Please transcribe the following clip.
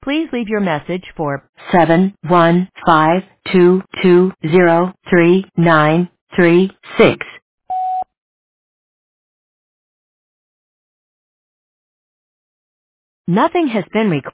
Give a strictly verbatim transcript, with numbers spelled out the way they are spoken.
Please leave your message for seven one five two two zero three nine three six. Nothing has been recorded.